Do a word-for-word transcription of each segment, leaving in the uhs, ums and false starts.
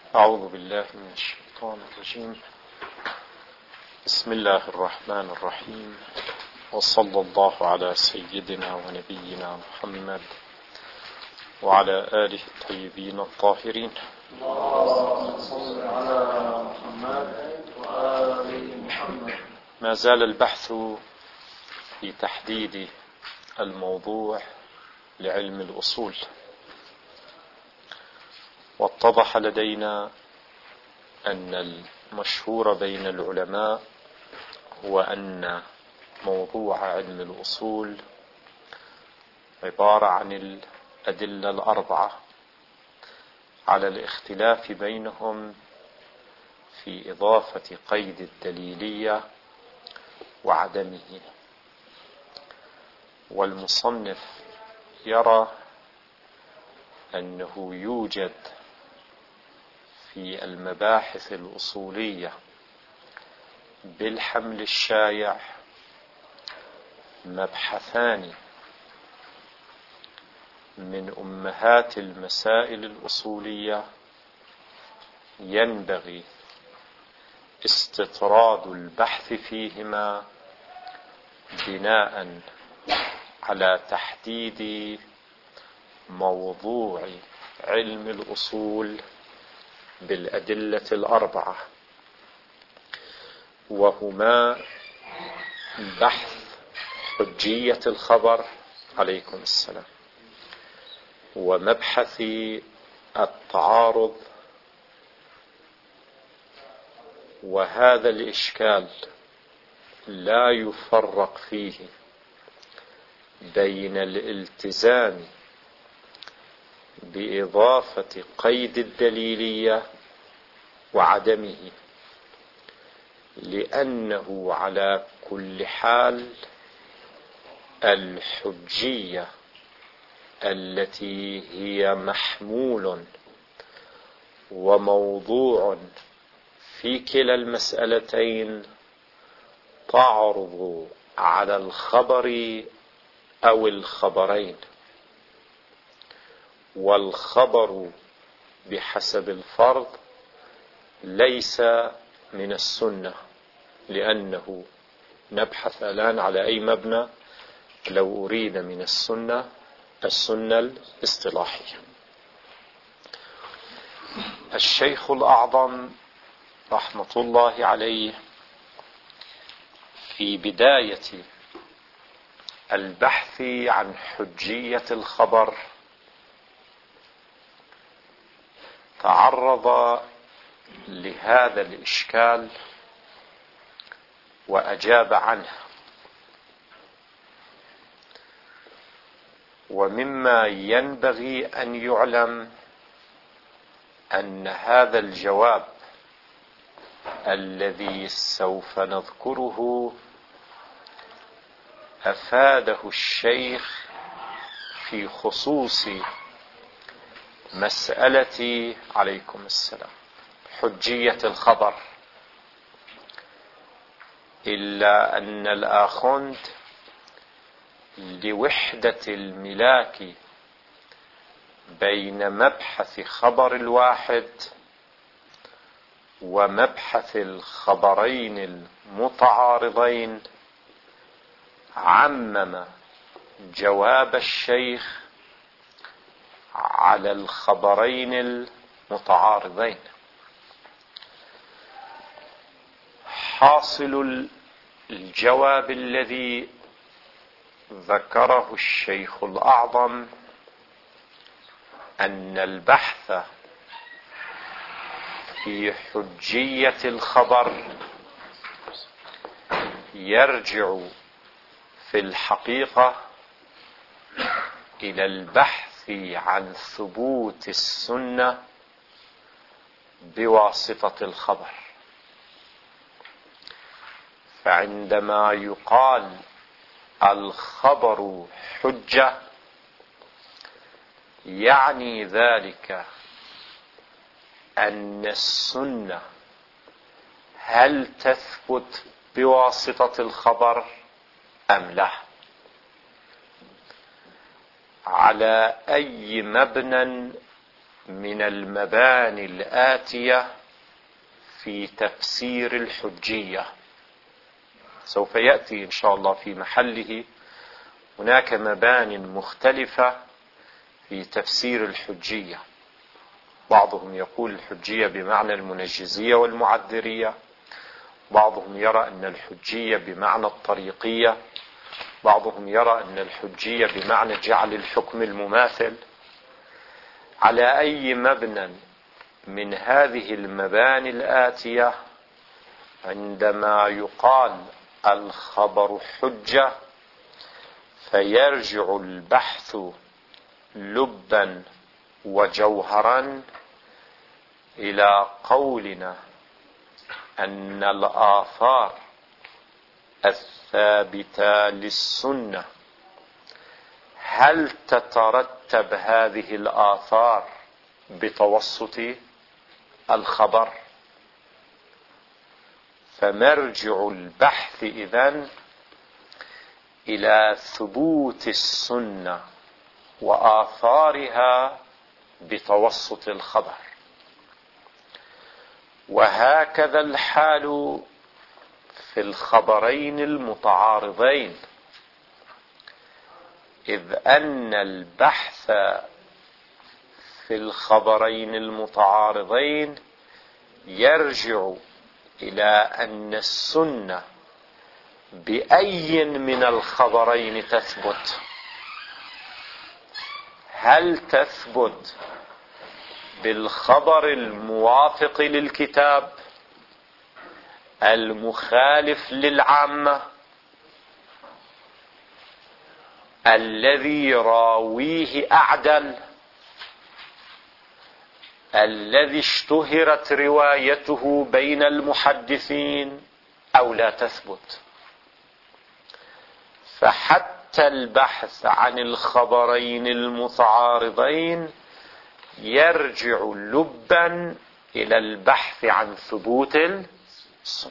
أعوذ بالله من الشيطان الرجيم. بسم الله الرحمن الرحيم، وصلى الله على سيدنا ونبينا محمد وعلى آله الطيبين الطاهرين. ما زال البحث في تحديد الموضوع لعلم الأصول، واتضح لدينا أن المشهور بين العلماء هو أن موضوع علم الأصول عبارة عن الأدلة الأربعة على الاختلاف بينهم في إضافة قيد الدليلية وعدمه. والمصنف يرى أنه يوجد في المباحث الأصولية بالحمل الشائع مبحثان من أمهات المسائل الأصولية ينبغي استطراد البحث فيهما بناء على تحديد موضوع علم الأصول بالأدلة الأربعة، وهما بحث حجية الخبر عليكم السلام، ومبحث التعارض. وهذا الإشكال لا يفرق فيه بين الالتزام بإضافة قيد الدليلية وعدمه، لأنه على كل حال الحجية التي هي محمول وموضوع في كلا المسألتين تعرض على الخبر أو الخبرين، والخبر بحسب الفرض ليس من السنة، لأنه نبحث الآن على أي مبنى لو أريد من السنة السنة الاصطلاحية. الشيخ الأعظم رحمة الله عليه في بداية البحث عن حجية الخبر تعرض لهذا الإشكال وأجاب عنه. ومما ينبغي أن يعلم أن هذا الجواب الذي سوف نذكره أفاده الشيخ في خصوص مسألة عليكم السلام حجية الخبر، إلا أن الآخوند لوحدة الملاك بين مبحث خبر الواحد ومبحث الخبرين المتعارضين عمم جواب الشيخ على الخبرين المتعارضين. حاصل الجواب الذي ذكره الشيخ الأعظم أن البحث في حجية الخبر يرجع في الحقيقة إلى البحث عن ثبوت السنة بواسطة الخبر. فعندما يقال الخبر حجة يعني ذلك أن السنة هل تثبت بواسطة الخبر أم لا. على أي مبنى من المباني الآتية في تفسير الحجية. سوف يأتي إن شاء الله في محله. هناك مبان مختلفة في تفسير الحجية. بعضهم يقول الحجية بمعنى المنجزية والمعذرية، بعضهم يرى أن الحجية بمعنى الطريقية، بعضهم يرى أن الحجية بمعنى جعل الحكم المماثل. على أي مبنى من هذه المباني الآتية عندما يقال الخبر حجة فيرجع البحث لبا وجوهرا إلى قولنا أن الآثار الثابتة للسنة هل تترتب هذه الآثار بتوسط الخبر؟ فمرجع البحث إذن إلى ثبوت السنة وآثارها بتوسط الخبر. وهكذا الحال في الخبرين المتعارضين، إذ أن البحث في الخبرين المتعارضين يرجع إلى أن السنة بأي من الخبرين تثبت. هل تثبت بالخبر الموافق للكتاب المخالف للعامة الذي راويه أعدل الذي اشتهرت روايته بين المحدثين، أو لا تثبت؟ فحتى البحث عن الخبرين المتعارضين يرجع لبا إلى البحث عن ثبوت السنة.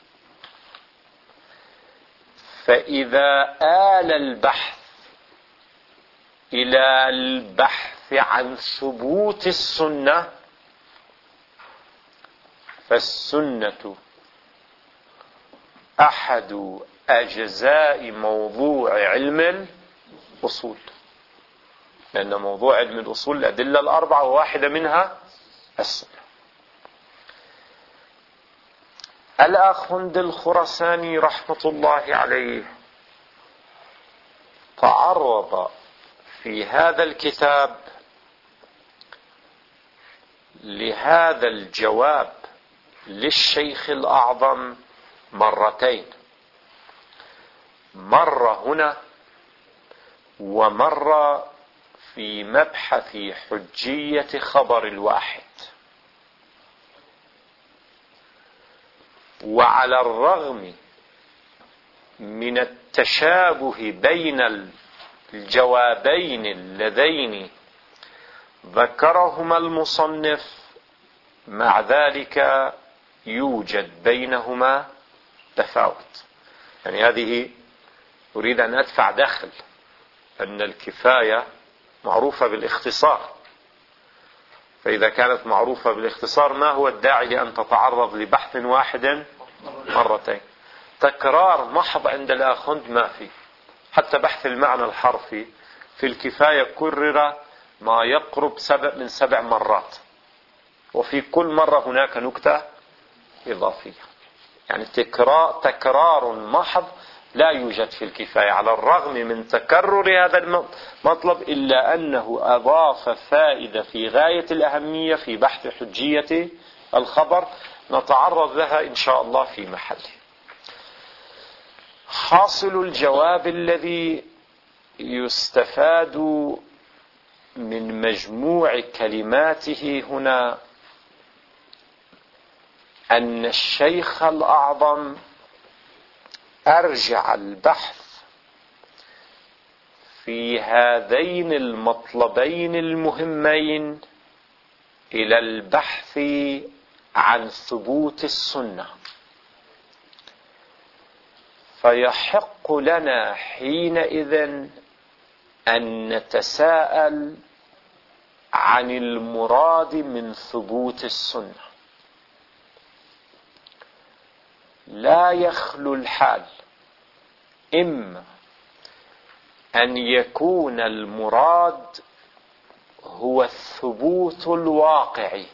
فإذا آل البحث إلى البحث عن ثبوت السنة فالسنة أحد أجزاء موضوع علم الأصول، لأن موضوع علم الأصول الأدلة الأربعة وواحدة منها السنة. الأخ هند الخراساني رحمة الله عليه تعرض في هذا الكتاب لهذا الجواب للشيخ الأعظم مرتين، مرة هنا ومرة في مبحث حجية خبر الواحد. وعلى الرغم من التشابه بين الجوابين اللذين ذكرهما المصنف، مع ذلك يوجد بينهما تفاوت. يعني هذه أريد أن أدفع دخل أن الكفاية معروفة بالاختصار، فإذا كانت معروفة بالاختصار ما هو الداعي لأن تتعرض لبحث واحد مرتين؟ تكرار محض عند الآخند ما فيه. حتى بحث المعنى الحرفي في الكفاية كرر ما يقرب سبع من سبع مرات، وفي كل مرة هناك نكتة إضافية. يعني تكرار, تكرار محض لا يوجد في الكفاية، على الرغم من تكرر هذا المطلب إلا أنه أضاف فائدة في غاية الأهمية في بحث حجية الخبر نتعرض لها إن شاء الله في محله. حاصل الجواب الذي يستفاد من مجموع كلماته هنا أن الشيخ الأعظم أرجع البحث في هذين المطلبين المهمين إلى البحث عن ثبوت السنة. فيحق لنا حينئذ أن نتساءل عن المراد من ثبوت السنة. لا يخلو الحال إما أن يكون المراد هو الثبوت الواقعي،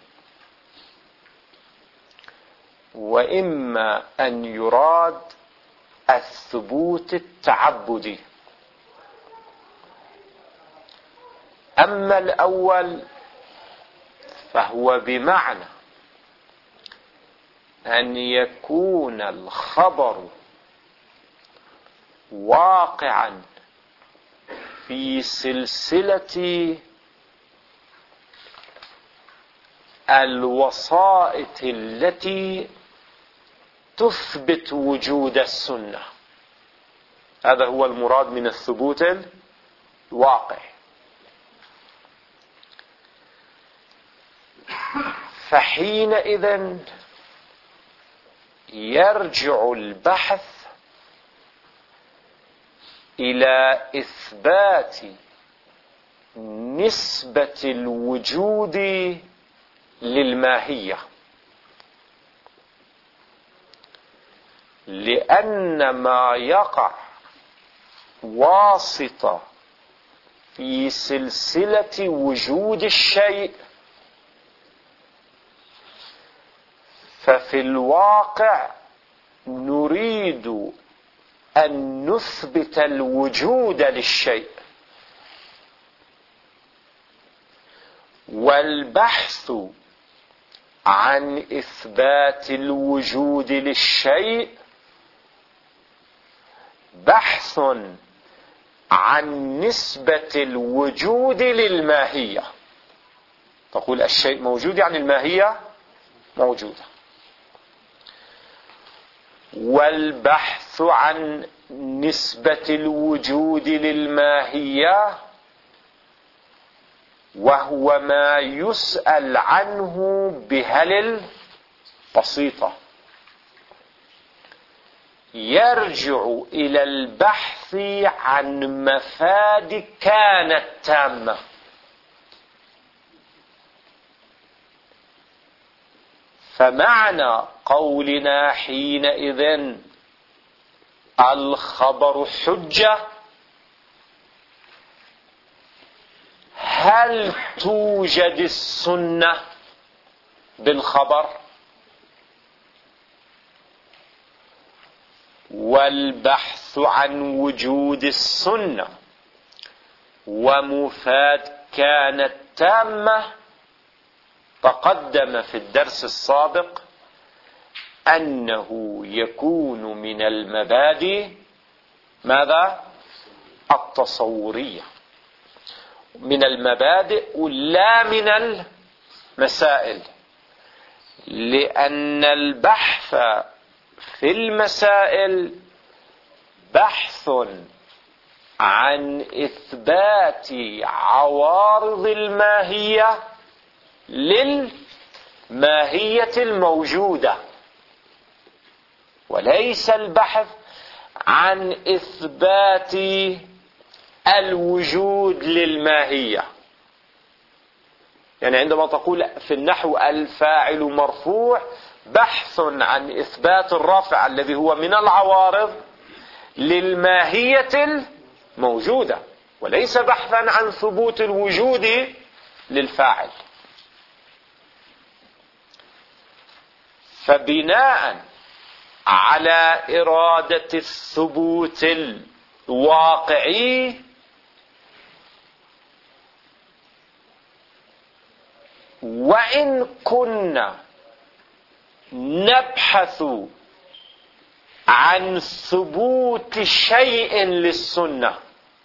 وإما أن يراد الثبوت التعبدي. أما الأول فهو بمعنى أن يكون الخبر واقعا في سلسلة الوسائط التي تثبت وجود السنة. هذا هو المراد من الثبوت الواقعي. فحينئذ يرجع البحث إلى إثبات نسبة الوجود للماهية، لأن ما يقع واسطة في سلسلة وجود الشيء ففي الواقع نريد أن نثبت الوجود للشيء، والبحث عن إثبات الوجود للشيء بحث عن نسبة الوجود للماهية. تقول الشيء موجود يعني الماهية موجودة، والبحث عن نسبة الوجود للماهية وهو ما يسأل عنه بهل البسيطة يرجع إلى البحث عن مفاد كانت تامة. فمعنى قولنا حينئذ الخبر حجة، هل توجد السنة بالخبر؟ والبحث عن وجود السنة ومفاد كانت تامة تقدم في الدرس السابق أنه يكون من المبادئ ماذا؟ التصورية، من المبادئ لا من المسائل، لأن البحث في المسائل بحث عن إثبات عوارض الماهية للماهية الموجودة، وليس البحث عن إثبات الوجود للماهية. يعني عندما تقول في النحو الفاعل مرفوع، بحث عن إثبات الرفع الذي هو من العوارض للماهية الموجودة، وليس بحثا عن ثبوت الوجود للفاعل. فبناء على إرادة الثبوت الواقعي وإن كنا نبحث عن ثبوت شيء للسنة،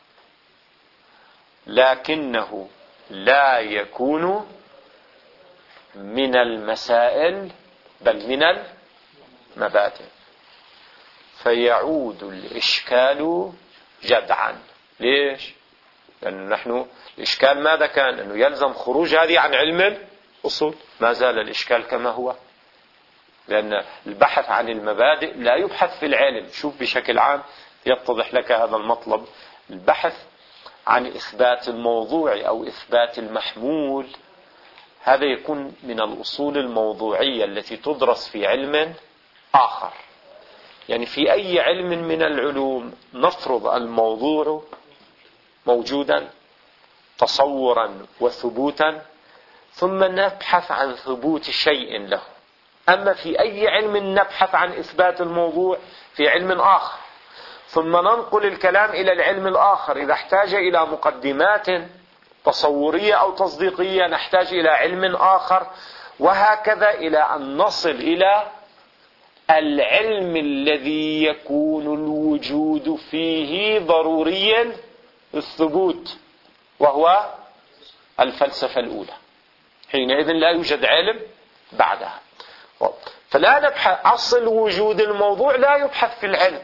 لكنه لا يكون من المسائل بل من المبادئ، فيعود الإشكال جدعا. ليش؟ لأن نحن الإشكال ماذا كان؟ أنه يلزم خروج هذه عن علم الأصول. ما زال الإشكال كما هو، لأن البحث عن المبادئ لا يبحث في العلم. شوف بشكل عام يتضح لك هذا المطلب. البحث عن إثبات الموضوع أو إثبات المحمول، هذا يكون من الأصول الموضوعية التي تدرس في علم آخر. يعني في أي علم من العلوم نفرض الموضوع موجودا تصورا وثبوتا، ثم نبحث عن ثبوت شيء له. أما في أي علم نبحث عن إثبات الموضوع في علم آخر، ثم ننقل الكلام إلى العلم الآخر، إذا احتاج إلى مقدمات تصورية أو تصديقية نحتاج إلى علم آخر، وهكذا إلى أن نصل إلى العلم الذي يكون الوجود فيه ضروريا الثبوت، وهو الفلسفة الأولى. حينئذ لا يوجد علم بعدها. فلا نبحث أصل وجود الموضوع، لا يبحث في العلم،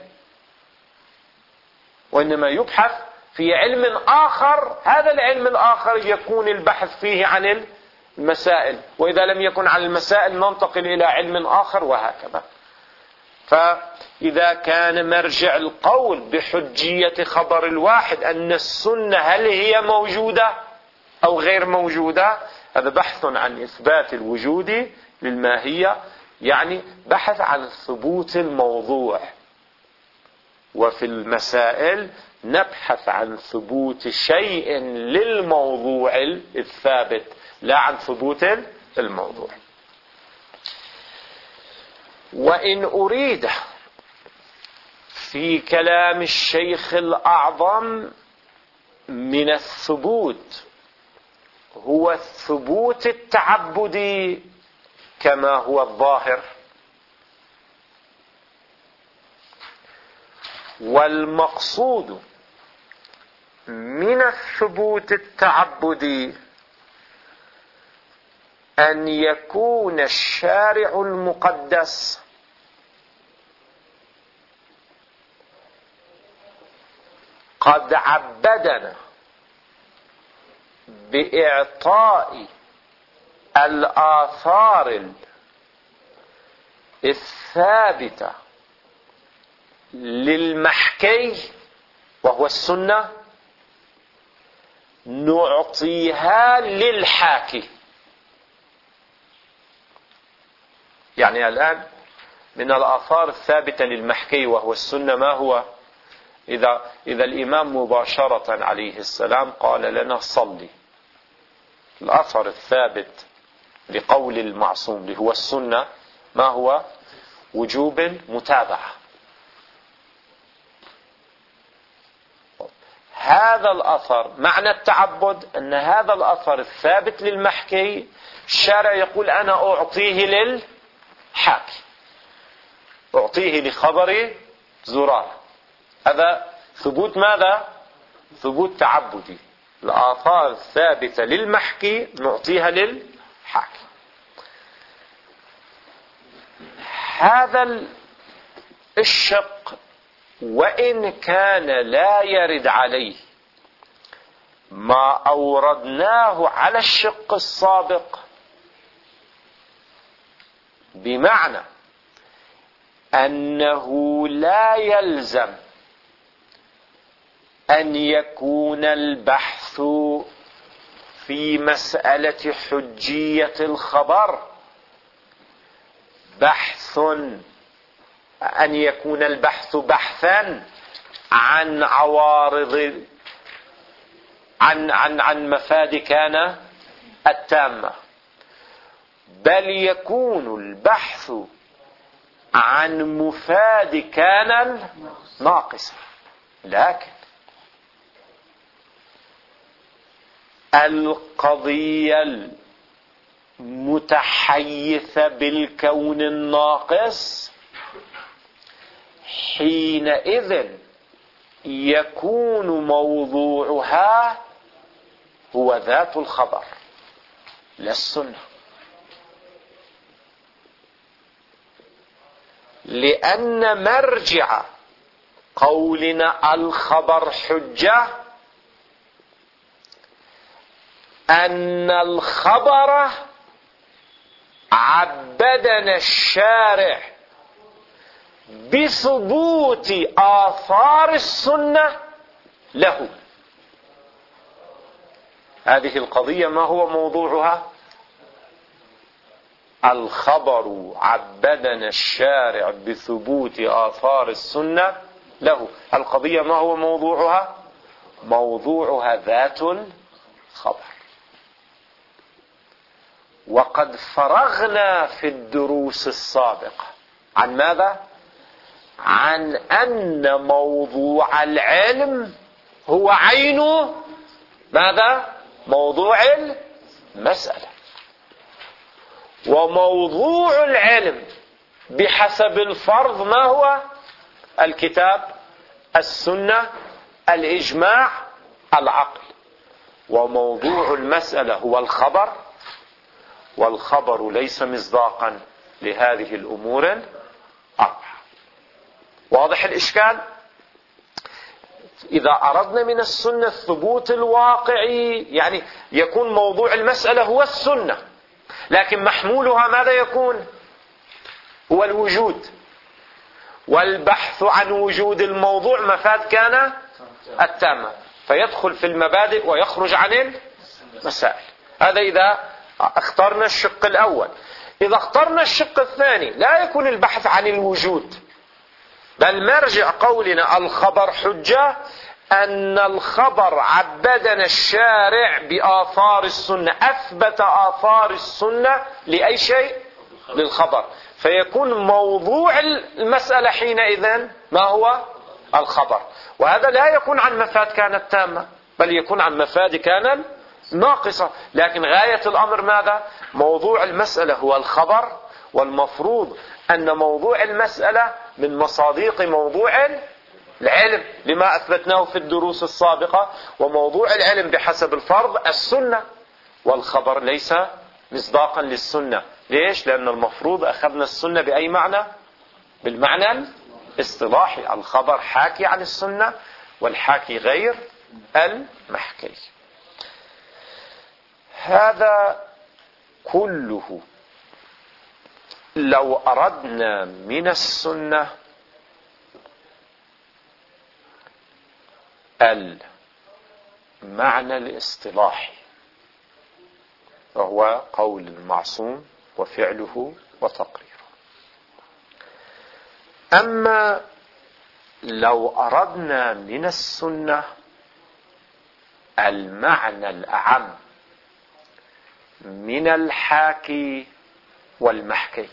وإنما يبحث في علم آخر. هذا العلم الآخر يكون البحث فيه عن المسائل، وإذا لم يكن عن المسائل ننتقل إلى علم آخر، وهكذا. فإذا كان مرجع القول بحجية خبر الواحد أن السنة هل هي موجودة أو غير موجودة، هذا بحث عن إثبات الوجود للماهية، يعني بحث عن ثبوت الموضوع. وفي المسائل نبحث عن ثبوت شيء للموضوع الثابت، لا عن ثبوت الموضوع. وإن أريد في كلام الشيخ الأعظم من الثبوت هو الثبوت التعبدي كما هو الظاهر، والمقصود من الثبوت التعبدي أن يكون الشارع المقدس قد عبدنا بإعطاء الآثار الثابتة للمحكي وهو السنة، نعطيها للحاكي. يعني الآن من الآثار الثابتة للمحكي وهو السنة ما هو؟ إذا, إذا الإمام مباشرة عليه السلام قال لنا صلي، الأثر الثابت لقول المعصوم اللي هو السنة ما هو؟ وجوب المتابعة. هذا الأثر معنى التعبد أن هذا الأثر الثابت للمحكي الشارع يقول أنا أعطيه للحاكي، أعطيه لخبر زرار. هذا ثبوت ماذا؟ ثبوت تعبدي. الآثار الثابتة للمحكي نعطيها للحاكي. هذا الشق وإن كان لا يرد عليه ما أوردناه على الشق السابق، بمعنى أنه لا يلزم أن يكون البحث في مسألة حجية الخبر بحث أن يكون البحث بحثا عن عوارض عن عن عن مفاد كان التامة، بل يكون البحث عن مفاد كان الناقصة. لكن القضية المتحيثة بالكون الناقص حينئذ يكون موضوعها هو ذات الخبر لا السنة، لأن مرجع قولنا الخبر حجة أن الخبر عبدنا الشارع بثبوت آثار السنة له. هذه القضية ما هو موضوعها؟ الخبر عبدنا الشارع بثبوت آثار السنة له. القضية ما هو موضوعها؟ موضوعها ذات الخبر. وقد فرغنا في الدروس السابقة عن ماذا؟ عن أن موضوع العلم هو عين ماذا؟ موضوع المسألة. وموضوع العلم بحسب الفرض ما هو؟ الكتاب، السنة، الإجماع، العقل. وموضوع المسألة هو الخبر، والخبر ليس مصداقا لهذه الأمور الأربعة. واضح الإشكال؟ إذا أردنا من السنة الثبوت الواقعي، يعني يكون موضوع المسألة هو السنة، لكن محمولها ماذا يكون؟ هو الوجود. والبحث عن وجود الموضوع مفاد كان التامة، فيدخل في المبادئ ويخرج عن المسائل. هذا إذا اخترنا الشق الأول. إذا اخترنا الشق الثاني لا يكون البحث عن الوجود، بل مرجع قولنا الخبر حجة أن الخبر عبدنا الشارع بآثار السنة، أثبت آثار السنة لأي شيء؟ للخبر. فيكون موضوع المسألة حينئذ ما هو؟ الخبر. وهذا لا يكون عن مفاد كانت تامة، بل يكون عن مفاد كان ناقصة. لكن غاية الأمر ماذا؟ موضوع المسألة هو الخبر، والمفروض أن موضوع المسألة من مصاديق موضوع العلم لما أثبتناه في الدروس السابقة. وموضوع العلم بحسب الفرض السنة، والخبر ليس مصداقا للسنة. ليش؟ لأن المفروض أخذنا السنة بأي معنى؟ بالمعنى الاصطلاحي. الخبر حاكي عن السنة، والحاكي غير المحكي. هذا كله لو أردنا من السنة المعنى الاصطلاحي، وهو قول المعصوم وفعله وتقريره. أما لو أردنا من السنة المعنى الأعم من الحاكي والمحكي،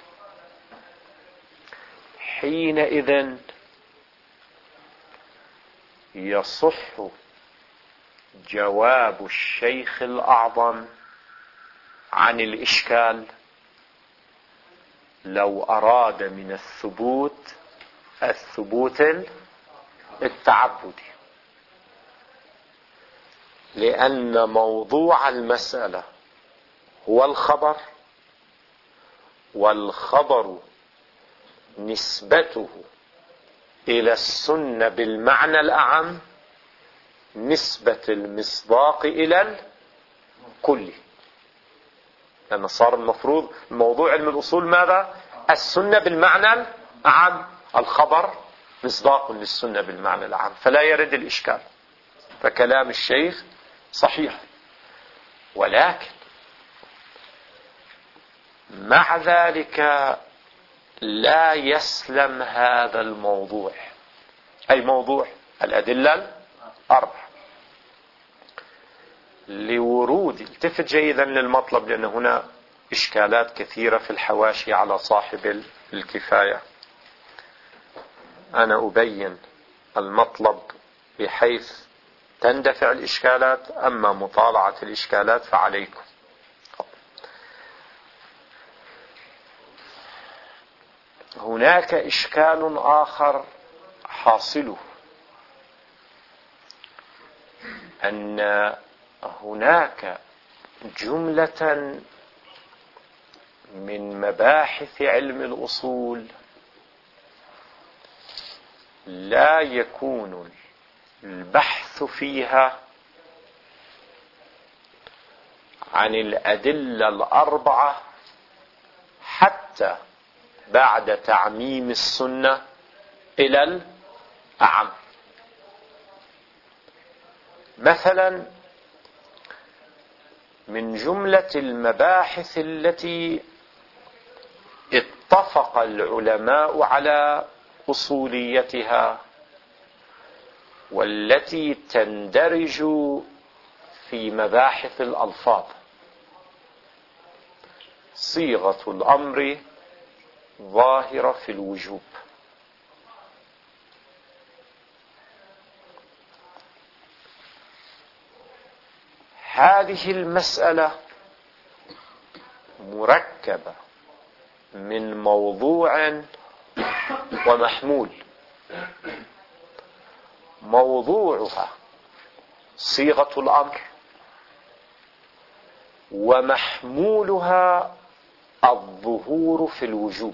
حينئذ يصح جواب الشيخ الأعظم عن الإشكال لو أراد من الثبوت الثبوت التعبدي، لأن موضوع المسألة هو الخبر، والخبر نسبته إلى السنة بالمعنى الأعم نسبة المصداق إلى الكل. لأن صار المفروض موضوع علم الأصول ماذا؟ السنة بالمعنى الأعم، الخبر مصداق للسنة بالمعنى الأعم، فلا يرد الإشكال. فكلام الشيخ صحيح، ولكن مع ذلك لا يسلم هذا الموضوع. أي موضوع؟ الأدلة الأربعة. لورود، التفت جيدا للمطلب، لأن هنا إشكالات كثيرة في الحواشي على صاحب الكفاية. أنا أبين المطلب بحيث تندفع الإشكالات، أما مطالعة الإشكالات فعليكم. هناك إشكال آخر حاصله، أن هناك جملة من مباحث علم الأصول لا يكون البحث فيها عن الأدلة الأربعة حتى بعد تعميم السنة إلى الأعم. مثلا من جملة المباحث التي اتفق العلماء على أصوليتها والتي تندرج في مباحث الألفاظ، صيغة الأمر ظاهرة في الوجوب. هذه المسألة مركبة من موضوع ومحمول. موضوعها صيغة الأمر، ومحمولها الظهور في الوجوب.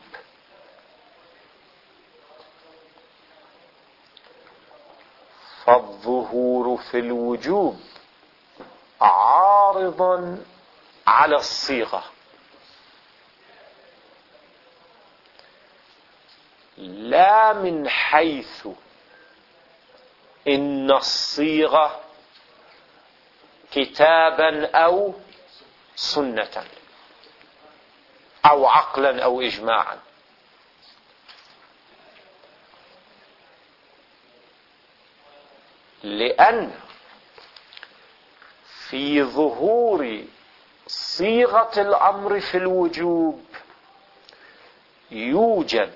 فالظهور في الوجوب عارض على الصيغة، لا من حيث إن الصيغة كتابا أو سنة أو عقلا أو إجماعا، لأن في ظهور صيغة الأمر في الوجوب يوجد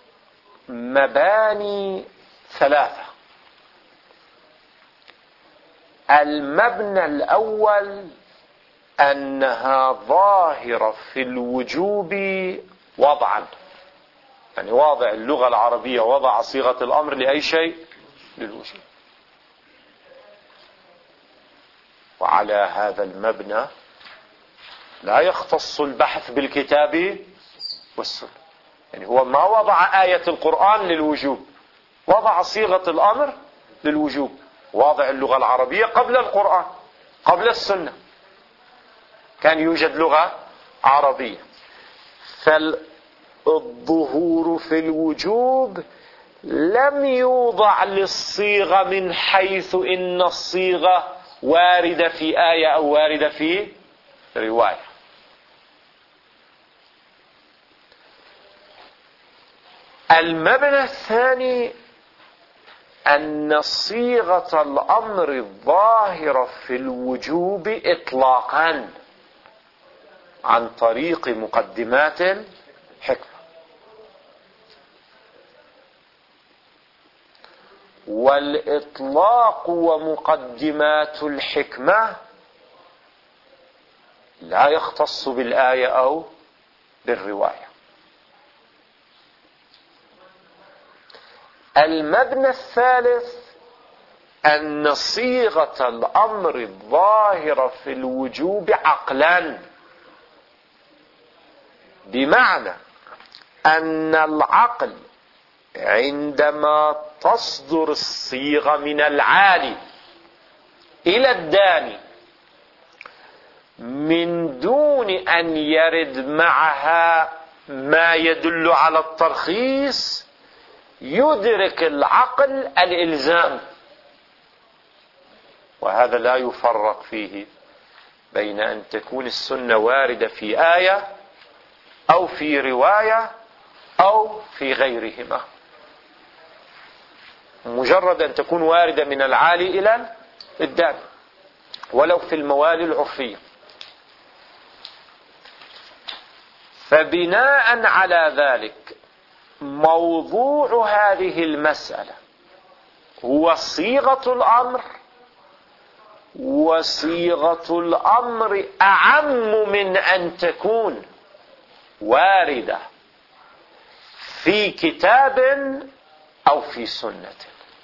مباني ثلاثة. المبنى الأول أنها ظاهرة في الوجوب وضعا، يعني واضع اللغة العربية وضع صيغة الأمر لأي شيء؟ للوجوب. وعلى هذا المبنى لا يختص البحث بالكتاب والسنة، يعني هو ما وضع آية القرآن للوجوب، وضع صيغة الأمر للوجوب، واضع اللغة العربية قبل القرآن قبل السنة، كان يوجد لغة عربية. فالظهور في الوجوب لم يوضع للصيغة من حيث إن الصيغة واردة في آية أو واردة في رواية. المبنى الثاني أن صيغة الأمر الظاهرة في الوجوب إطلاقا عن طريق مقدمات الحكمة، والإطلاق ومقدمات الحكمة لا يختص بالآية أو بالرواية. المبنى الثالث أن صيغة الأمر الظاهرة في الوجوب عقلا، بمعنى أن العقل عندما تصدر الصيغة من العالي إلى الداني من دون أن يرد معها ما يدل على الترخيص، يدرك العقل الإلزام. وهذا لا يفرق فيه بين أن تكون السنة واردة في آية أو في رواية أو في غيرهما، مجرد أن تكون واردة من العالي إلى الداني ولو في الموالي العرفية. فبناء على ذلك موضوع هذه المسألة هو صيغة الأمر، وصيغة الأمر أعم من أن تكون واردة في كتاب أو في سنة.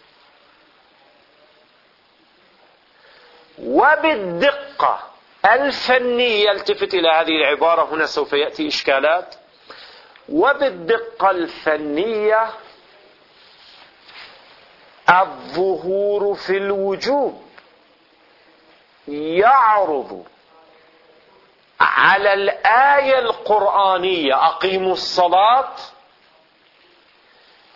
وبالدقة الفنية، التفت إلى هذه العبارة، هنا سوف يأتي إشكالات. وبالدقة الفنية الظهور في الوجوب يعرض على الآية القرآنية أقيموا الصلاة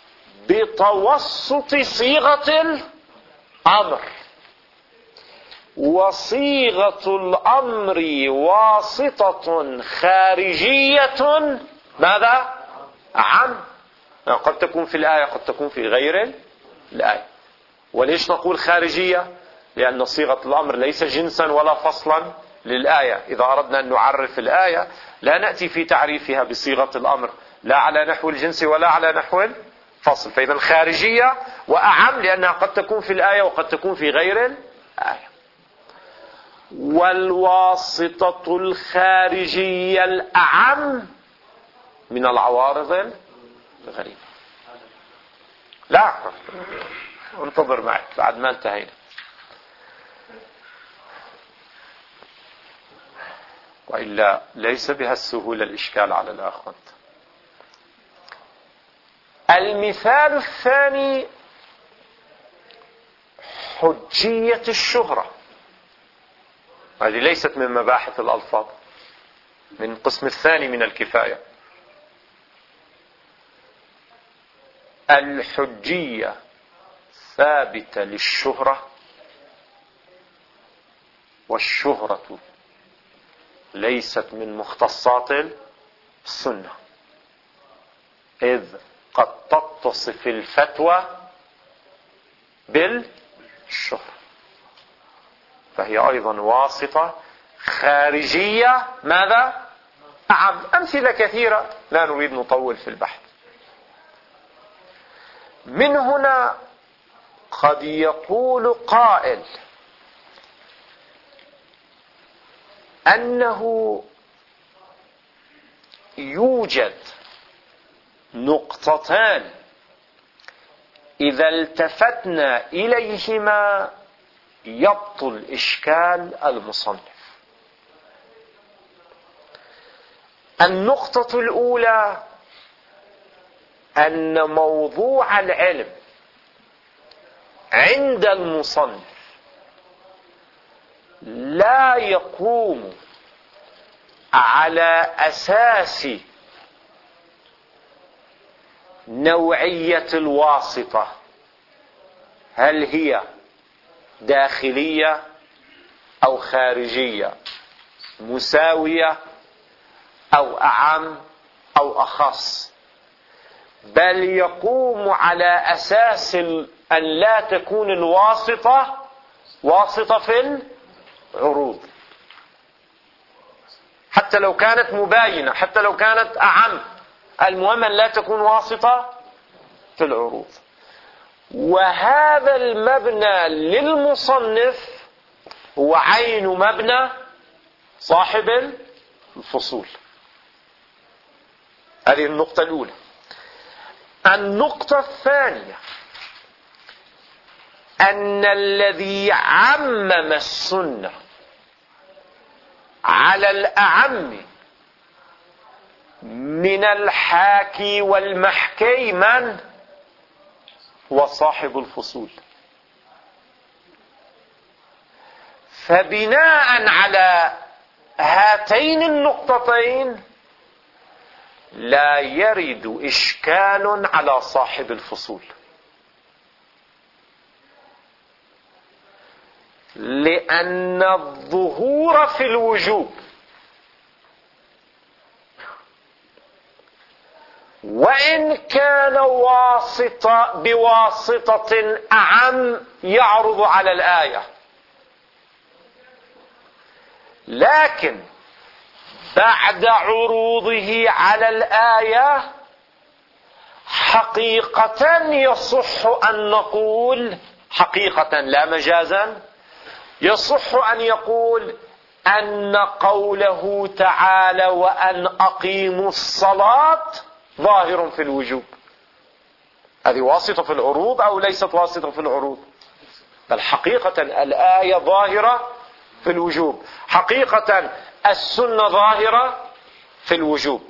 بتوسط صيغة الأمر، وصيغة الأمر واسطة خارجية ماذا؟ عم. قد تكون في الآية قد تكون في غير الآية. وليش نقول خارجية؟ لأن صيغة الأمر ليس جنسا ولا فصلا للآية. إذا أردنا أن نعرف الآية لا نأتي في تعريفها بصيغة الأمر، لا على نحو الجنس ولا على نحو الفصل. فإذا خارجية وأعم لأنها قد تكون في الآية وقد تكون في غير الآية. والواسطة الخارجية الأعم من العوارض الغريبة. لا انتظر معي بعد ما انتهينا. وإلا ليس بهالسهولة الإشكال على الآخر. المثال الثاني حجية الشهرة. هذه ليست من مباحث الألفاظ، من القسم الثاني من الكفاية. الحجية ثابتة للشهرة، والشهرة ليست من مختصات السنة، إذ قد تتصف الفتوى بالشهرة، فهي أيضا واسطة خارجية ماذا؟ أعم. أمثلة كثيرة لا نريد نطول في البحث. من هنا قد يقول قائل أنه يوجد نقطتان إذا التفتنا إليهما يبطل إشكال المصنف. النقطة الأولى أن موضوع العلم عند المصنف لا يقوم على أساس نوعية الواسطة، هل هي داخلية أو خارجية، مساوية أو أعم أو أخص، بل يقوم على أساس أن لا تكون الواسطة واسطة في العروض، حتى لو كانت مباينة، حتى لو كانت أعم، المهم أن لا تكون واسطة في العروض. وهذا المبنى للمصنف هو عين مبنى صاحب الفصول. هذه النقطة الأولى. النقطة الثانية أن الذي عمم السنة على الأعم من الحاكي والمحكي من هو صاحب الفصول. فبناء على هاتين النقطتين لا يرد إشكال على صاحب الفصول، لأن الظهور في الوجوب وإن كان واسطة بواسطة أعم يعرض على الآية، لكن بعد عروضه على الآية حقيقة يصح أن نقول، حقيقة لا مجازا، يصح أن يقول أن قوله تعالى وأن أقيموا الصلاة ظاهر في الوجوب. هذه واسطة في العروض أو ليست واسطة في العروض؟ بل حقيقة الآية ظاهرة في الوجوب، حقيقة السنة ظاهرة في الوجوب.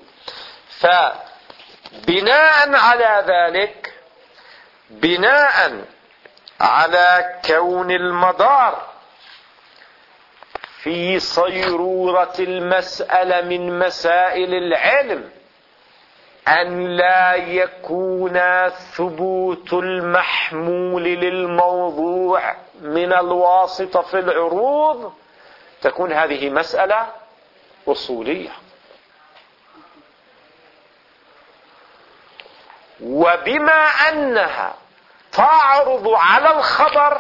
فبناء على ذلك، بناء على كون المدار في صيرورة المسألة من مسائل العلم أن لا يكون ثبوت المحمول للموضوع من الواسطة في العروض، تكون هذه مسألة أصولية. وبما أنها تعرض على الخبر،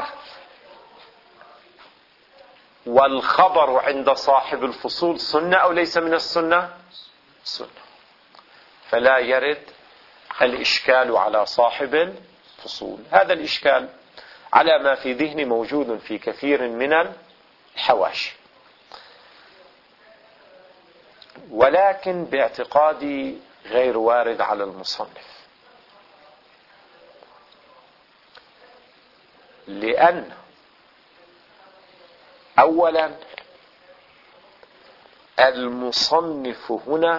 والخبر عند صاحب الفصول سنة أو ليس من السنة؟ سنة، فلا يرد الإشكال على صاحب الفصول. هذا الإشكال على ما في ذهني موجود في كثير من الحواشي، ولكن باعتقادي غير وارد على المصنف، لأن أولا المصنف هنا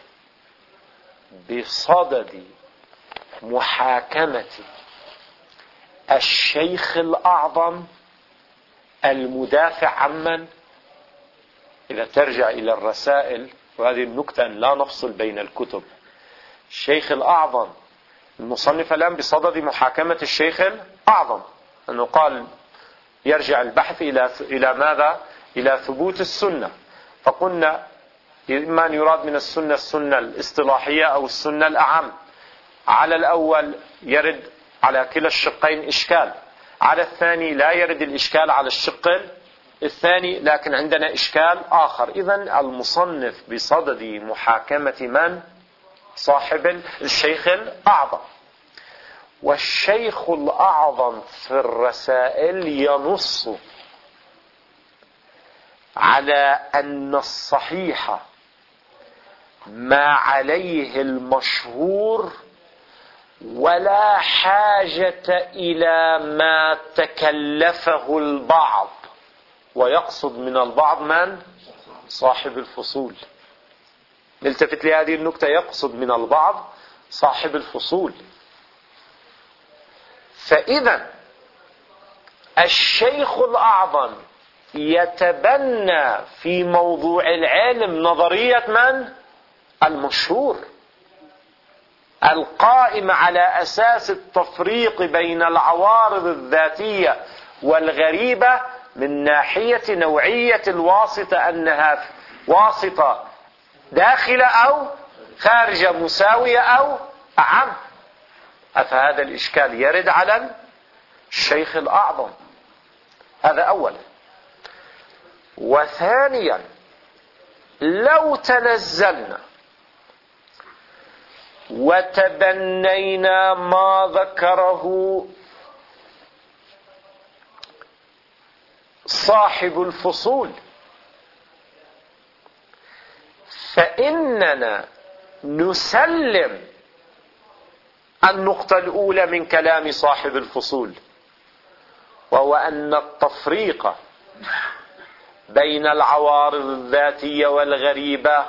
بصدد محاكمة الشيخ الأعظم المدافع عمن، إذا ترجع إلى الرسائل، وهذه النكتة أن لا نفصل بين الكتب، الشيخ الأعظم المصنف الآن بصدد محاكمة الشيخ الأعظم، أنه قال يرجع البحث إلى إلى ماذا؟ إلى ثبوت السنة. فقلنا إما أن يراد من السنة السنة الاصطلاحية أو السنة الأعم. على الأول يرد على كلا الشقين إشكال، على الثاني لا يرد الإشكال على الشق الثاني، لكن عندنا إشكال آخر. إذن المصنف بصدد محاكمة من؟ صاحب الشيخ الأعظم. والشيخ الأعظم في الرسائل ينص على أن الصحيح ما عليه المشهور، ولا حاجة إلى ما تكلفه البعض، ويقصد من البعض من؟ صاحب الفصول. نلتفت لهذه النكتة، يقصد من البعض صاحب الفصول. فإذا الشيخ الأعظم يتبنى في موضوع العلم نظرية من؟ المشهور، القائم على أساس التفريق بين العوارض الذاتية والغريبة من ناحية نوعية الواسطة، أنها واسطة داخلة أو خارجة، مساوية أو أعم. أفهذا الإشكال يرد على الشيخ الأعظم؟ هذا أولا. وثانيا، لو تنزلنا وتبنينا ما ذكره صاحب الفصول، فإننا نسلم النقطة الأولى من كلام صاحب الفصول، وهو أن التفريق بين العوارض الذاتية والغريبة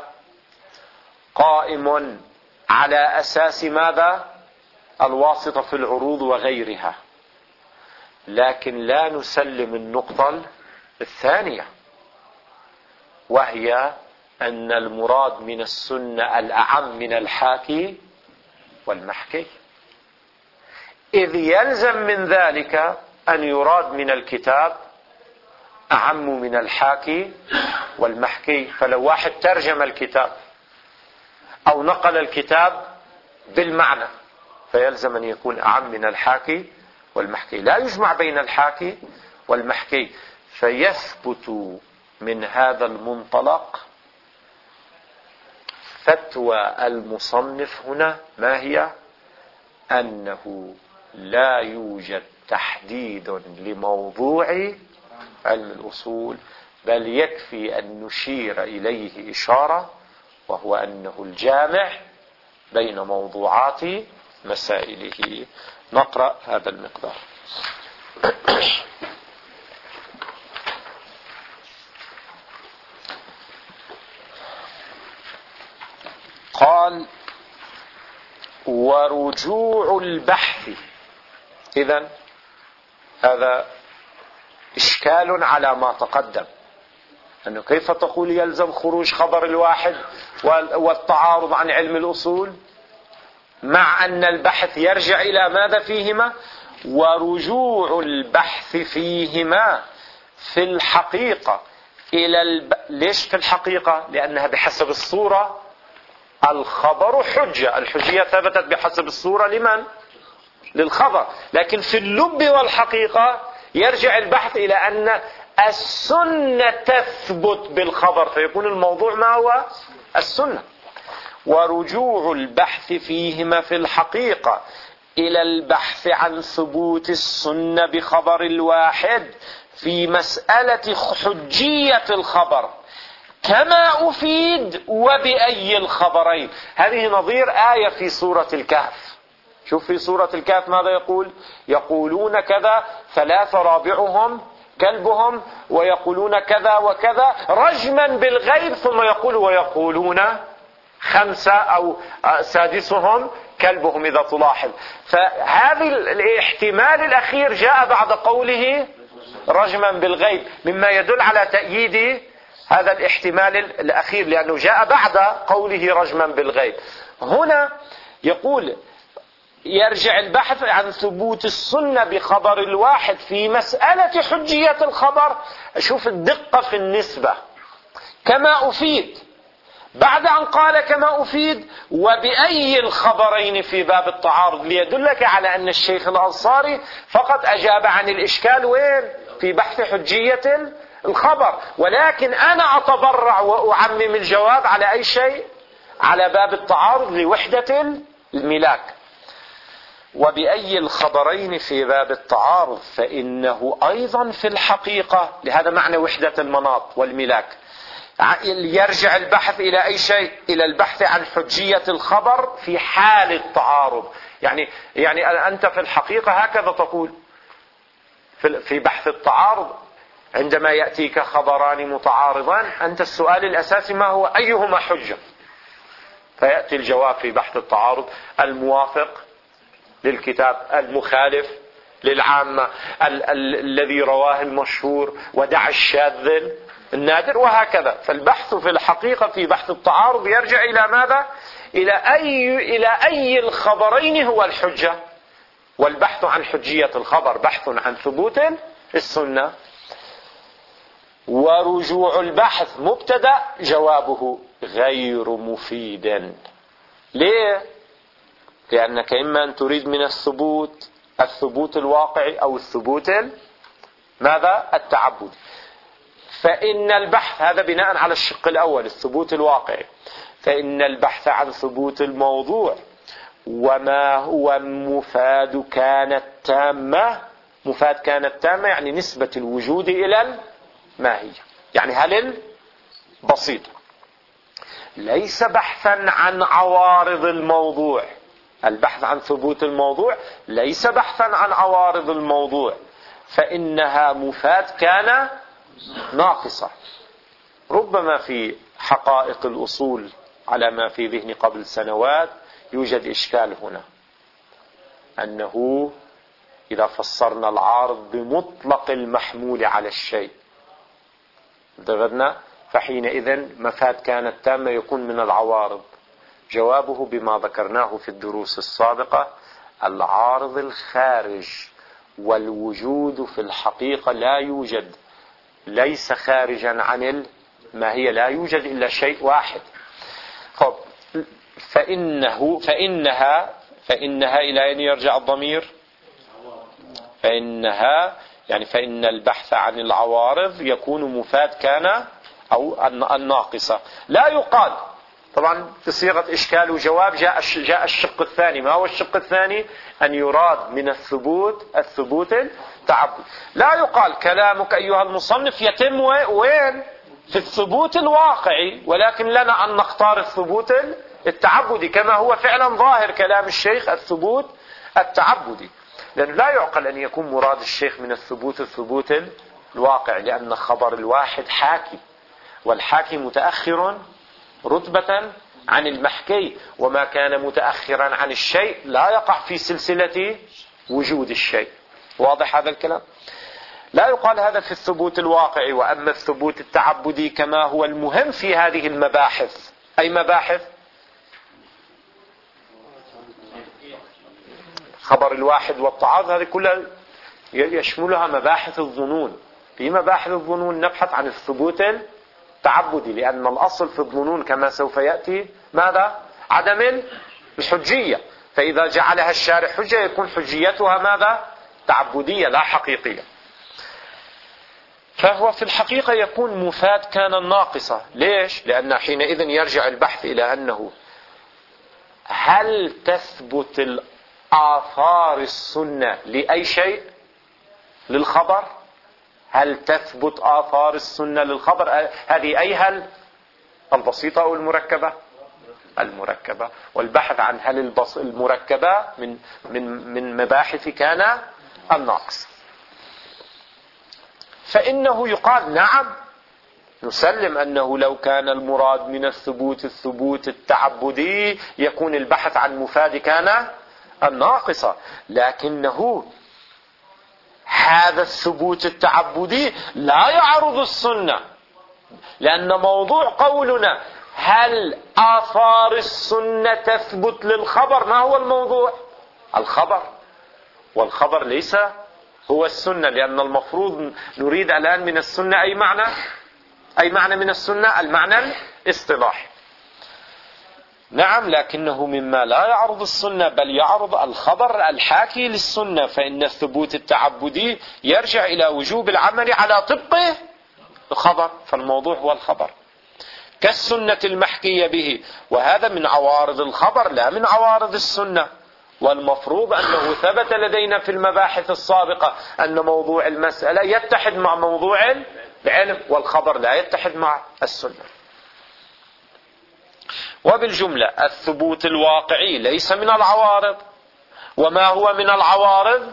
قائم على أساس ماذا؟ الواسطة في العروض وغيرها. لكن لا نسلم النقطة الثانية، وهي أن المراد من السنة الأعم من الحاكي والمحكي، إذ يلزم من ذلك أن يراد من الكتاب أعم من الحاكي والمحكي. فلو واحد ترجم الكتاب أو نقل الكتاب بالمعنى، فيلزم أن يكون أعم من الحاكي والمحكي، لا يجمع بين الحاكي والمحكي. فيثبت من هذا المنطلق فتوى المصنف هنا، ما هي؟ أنه لا يوجد تحديد لموضوع علم الأصول، بل يكفي أن نشير إليه إشارة، وهو أنه الجامع بين موضوعات مسائله. نقرأ هذا المقدار. قال: ورجوع البحث. إذن هذا إشكال على ما تقدم، أنه كيف تقول يلزم خروج خبر الواحد والتعارض عن علم الأصول؟ مع أن البحث يرجع إلى ماذا فيهما؟ ورجوع البحث فيهما في الحقيقة إلى الب... ليش في الحقيقة؟ لأنها بحسب الصورة الخبر حجة، الحجية ثبتت بحسب الصورة لمن؟ للخبر. لكن في اللب والحقيقة يرجع البحث إلى أن السنة تثبت بالخبر، فيكون الموضوع ما هو؟ السنة. ورجوع البحث فيهما في الحقيقة إلى البحث عن ثبوت السنة بخبر الواحد في مسألة حجية الخبر كما أفيد وبأي الخبرين. هذه نظير آية في سورة الكهف. شوف في سورة الكهف ماذا يقول؟ يقولون كذا ثلاثة رابعهم كلبهم ويقولون كذا وكذا رجما بالغيب، ثم يقول ويقولون خمسة أو سادسهم كلبهم إذا تلاحظ. فهذا الاحتمال الأخير جاء بعد قوله رجما بالغيب، مما يدل على تأييد هذا الاحتمال الأخير، لأنه جاء بعد قوله رجما بالغيب. هنا يقول يرجع البحث عن ثبوت السنة بخبر الواحد في مسألة حجية الخبر. شوف الدقة في النسبة، كما أفيد، بعد أن قال كما أفيد وبأي الخبرين في باب التعارض، ليدلك على أن الشيخ الأنصاري فقط أجاب عن الإشكال وين؟ في بحث حجية الخبر. ولكن أنا أتبرع وأعمم الجواب على أي شيء؟ على باب التعارض لوحدة الملاك. وبأي الخبرين في باب التعارض فإنه أيضا في الحقيقة، لهذا معنى وحدة المناط والملاك، يرجع البحث إلى أي شيء؟ إلى البحث عن حجية الخبر في حال التعارض. يعني يعني أنت في الحقيقة هكذا تقول في بحث التعارض، عندما يأتيك خبران متعارضان أنت السؤال الأساسي ما هو؟ أيهما حجة؟ فيأتي الجواب في بحث التعارض الموافق للكتاب، المخالف للعامة، ال- ال- الذي رواه المشهور، ودع الشاذ النادر، وهكذا. فالبحث في الحقيقة في بحث التعارض يرجع إلى ماذا؟ إلى أي إلى أي الخبرين هو الحجة. والبحث عن حجية الخبر بحث عن ثبوت السنة. ورجوع البحث مبتدأ، جوابه غير مفيد. ليه؟ لأنك إما أن تريد من الثبوت الثبوت الواقعي أو الثبوت ماذا؟ التعبدي. فإن البحث، هذا بناء على الشق الأول الثبوت الواقعي، فإن البحث عن ثبوت الموضوع وما هو مفاد كانت تامة. مفاد كانت تامة يعني نسبة الوجود إلى الماهية، يعني هل بسيط، ليس بحثا عن عوارض الموضوع. البحث عن ثبوت الموضوع ليس بحثا عن عوارض الموضوع، فإنها مفاد كان ناقصة. ربما في حقائق الأصول على ما في ذهني قبل سنوات يوجد إشكال هنا، أنه إذا فسرنا العارض بمطلق المحمول على الشيء ذكرنا، فحينئذ مفاد كانت تامة يكون من العوارض. جوابه بما ذكرناه في الدروس السابقة: العارض الخارج والوجود في الحقيقة لا يوجد، ليس خارجا عن الماهية، لا يوجد إلا شيء واحد. طب فإنه فإنها فإنها إلى أين يرجع الضمير؟ فإنها يعني فإن البحث عن العوارض يكون مفاد كان أو الناقصة. لا يقال طبعا في صيغة إشكال وجواب جاء جاء الشق الثاني. ما هو الشق الثاني؟ أن يراد من الثبوت الثبوت التعبد. لا يقال كلامك أيها المصنف يتم وين؟ في الثبوت الواقعي، ولكن لنا أن نختار الثبوت التعبدي كما هو فعلا ظاهر كلام الشيخ، الثبوت التعبدي. لأن لا يعقل أن يكون مراد الشيخ من الثبوت الثبوت الواقع، لأن خبر الواحد حاكي، والحاكي متأخر رتبة عن المحكي، وما كان متأخرا عن الشيء لا يقع في سلسلة وجود الشيء. واضح هذا الكلام؟ لا يقال هذا في الثبوت الواقعي. وأما الثبوت التعبدي كما هو المهم في هذه المباحث، أي مباحث؟ خبر الواحد والتعارض، هذه كلها يشملها مباحث الظنون. في مباحث الظنون نبحث عن الثبوت التعبدي، لأن الأصل في الظنون كما سوف يأتي ماذا؟ عدم الحجية. فإذا جعلها الشارع حجة يكون حجيتها ماذا؟ تعبدية لا حقيقية. فهو في الحقيقة يكون مفاد كان ناقصة. ليش؟ لأن حينئذ يرجع البحث إلى أنه هل تثبت الآثار السنة لأي شيء؟ للخبر؟ هل تثبت آثار السنة للخبر؟ هذه أي هل؟ البسيطة أو المركبة؟ المركبة. والبحث عن هل المركبة من من من مباحث كان الناقص. فإنه يقال نعم نسلم أنه لو كان المراد من الثبوت الثبوت التعبدي يكون البحث عن مفاد كان الناقصة، لكنه هذا الثبوت التعبدي لا يعرض السنة، لأن موضوع قولنا هل آثار السنة تثبت للخبر ما هو الموضوع؟ الخبر، والخبر ليس هو السنة، لأن المفروض نريد الآن من السنة أي معنى؟ أي معنى من السنة؟ المعنى الاصطلاحي. نعم، لكنه مما لا يعرض السنة بل يعرض الخبر الحاكي للسنة، فإن الثبوت التعبدي يرجع إلى وجوب العمل على طبق الخبر، فالموضوع هو الخبر كالسنة المحكية به، وهذا من عوارض الخبر لا من عوارض السنة. والمفروض أنه ثبت لدينا في المباحث السابقة أن موضوع المسألة يتحد مع موضوع العلم، والخبر لا يتحد مع السنة. وبالجملة الثبوت الواقعي ليس من العوارض، وما هو من العوارض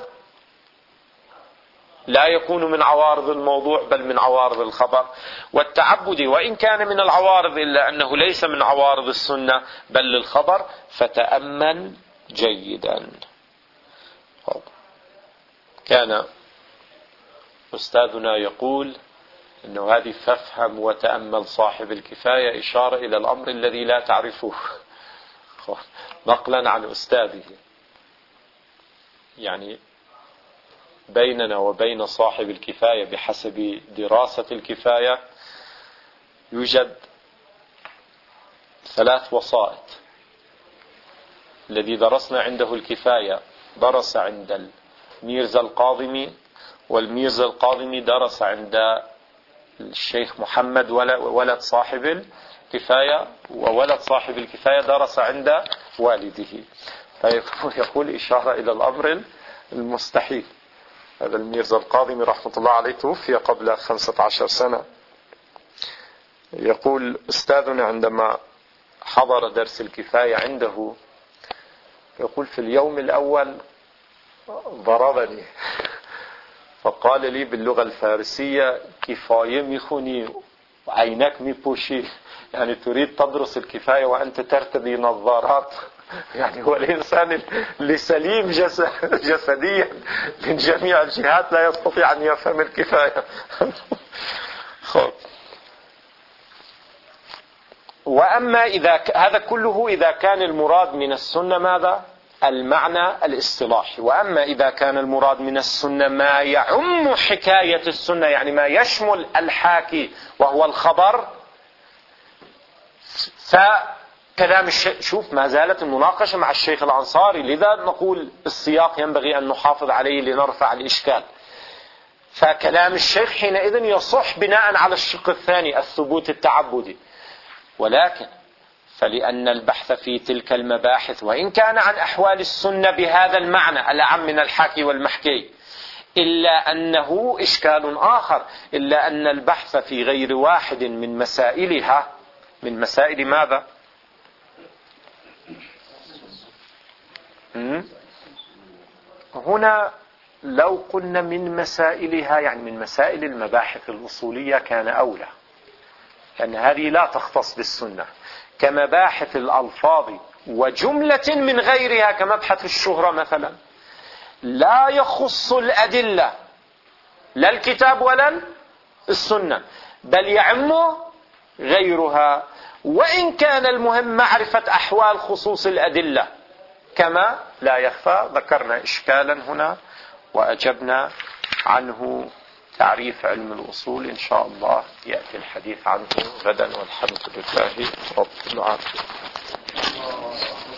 لا يكون من عوارض الموضوع بل من عوارض الخبر. والتعبد وإن كان من العوارض إلا أنه ليس من عوارض السنة بل للخبر، فتأمل جيدا. كان أستاذنا يقول أنه هذه فافهم وتأمل صاحب الكفاية إشارة إلى الأمر الذي لا تعرفه، نقلا عن أستاذه. يعني بيننا وبين صاحب الكفاية بحسب دراسة الكفاية يوجد ثلاث وسائط. الذي درسنا عنده الكفاية درس عند الميرزا القاضمي، والميرزا القاضمي درس عند الشيخ محمد ولد صاحب الكفاية، وولد صاحب الكفاية درس عند والده. فيقول إشارة إلى الأمر المستحيل. هذا الميرزا القاضمي رحمة الله عليه توفي قبل خمسة عشر سنة. يقول أستاذنا عندما حضر درس الكفاية عنده يقول في اليوم الأول ضربني فقال لي باللغة الفارسية كفاية ميخوني وعينك ميبوشي، يعني تريد تدرس الكفاية وأنت ترتدي نظارات. يعني هو الإنسان اللي سليم جسديا من جميع الجهات لا يستطيع أن يفهم الكفاية. خب. وأما إذا ك... هذا كله إذا كان المراد من السنة ماذا؟ المعنى الاصطلاحي. وأما إذا كان المراد من السنة ما يعم حكاية السنة، يعني ما يشمل الحاكي وهو الخبر، فكلام الشيخ، شوف ما زالت المناقشة مع الشيخ الأنصاري، لذا نقول السياق ينبغي أن نحافظ عليه لنرفع الإشكال. فكلام الشيخ حينئذ يصح بناء على الشق الثاني الثبوت التعبدي. ولكن فلأن البحث في تلك المباحث وإن كان عن أحوال السنة بهذا المعنى الأعم من الحاكي والمحكي، إلا أنه إشكال آخر، إلا أن البحث في غير واحد من مسائلها، من مسائل ماذا؟ هنا لو قلنا من مسائلها يعني من مسائل المباحث الأصولية كان أولى، لأن هذه لا تختص بالسنة، كمباحث الألفاظ وجملة من غيرها كمبحث الشهرة مثلا، لا يخص الأدلة لا الكتاب ولا السنة، بل يعم غيرها. وإن كان المهم معرفة أحوال خصوص الأدلة، كما لا يخفى ذكرنا إشكالا هنا وأجبنا عنه. تعريف علم الأصول إن شاء الله يأتي الحديث عنه غدا، والحمد لله رب العالمين.